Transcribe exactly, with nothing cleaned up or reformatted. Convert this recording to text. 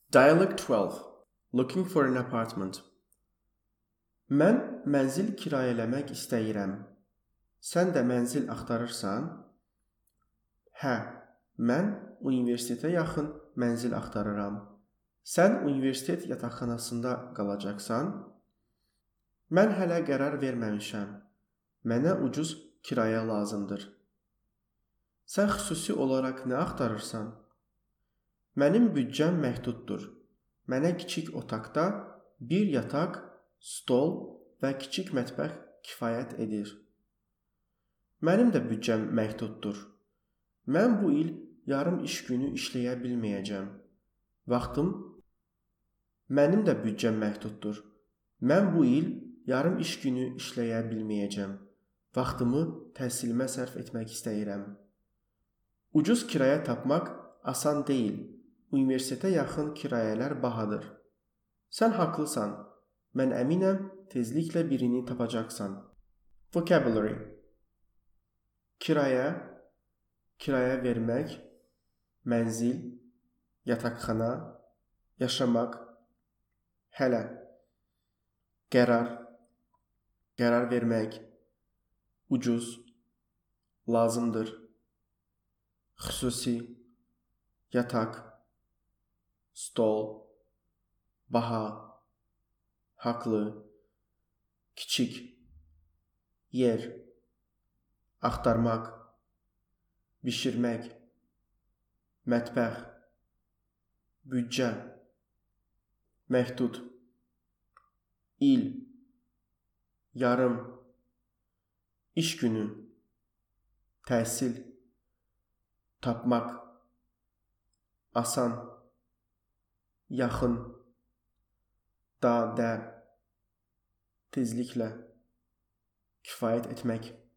Dialogue twelve. Looking for an apartment. Mən mənzil kirayələmək istəyirəm. Sən də mənzil axtarırsan? Hə, mən universitetə yaxın mənzil axtarıram. Sən universitet yataqxanasında qalacaqsan? Mən hələ qərar verməmişəm. Mənə ucuz kirayə lazımdır. Sən xüsusi olaraq nə axtarırsan? Mənim büdcəm məhduddur. Mənə kiçik otaqda bir yataq, stol və kiçik mətbəx kifayət edir. Mənim də büdcəm məhduddur. Mən bu il yarım iş günü işləyə bilməyəcəm. Vaxtım Mənim də büdcəm məhduddur. Mən bu il yarım iş günü işləyə bilməyəcəm. Vaxtımı təhsilimə sərf etmək istəyirəm. Ucuz kirayə tapmaq asan deyil. Universitetə yaxın kirayələr bahadır. Sən haqlısan. Mən əminəm, tezliklə birini tapacaqsan. Vocabulary. Kirayə, kirayə vermək, mənzil, yataqxana, yaşamaq, hələ, qərar, qərar vermək, ucuz, lazımdır, xüsusi, yataq, stol, baha, haqlı, kiçik, yer, axtarmaq, bişirmək, mətbəx, büdcə, məhdud, il, yarım, iş günü, təhsil, tapmaq, asan, yaxın, da, də, tezliklə, kifayət etmək.